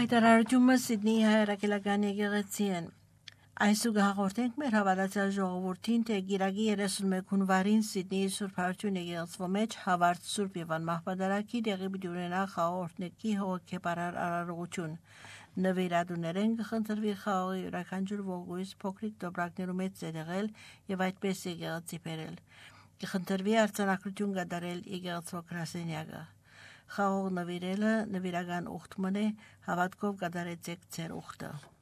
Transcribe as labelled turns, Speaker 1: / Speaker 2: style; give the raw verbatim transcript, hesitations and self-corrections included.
Speaker 1: Հայտարարությունը Սիդնեի հայրաքելական եկեղեցին Այս ու հաղորդենք մեր հավատացյալ ժողովրդին, թե գիրագի երեսունմեկ հունվարին Սիդնեի Սուրբ Հարություն եկեղեցվո մեջ հավարտ Սուրբ Եվան Մահպատարակի դեղի պիտի ունենա խաղողորտներկի հոգեբարար արարողություն։ Նվիրատուներեն կխնդրվի խաղողի յուրաքանչյուր ողգույզ փոքրիկ դոբրակներու մեջ զետեղել եւ այդպես եկեղեցի բերել։ Կխնդրվի արձանագրություն կատարել եկեղեցվո գրասենյակը։ Խաղող նվիրելը նվիրական ուխտ մնե հավատքով կատարեցեք ձեր ուխտը։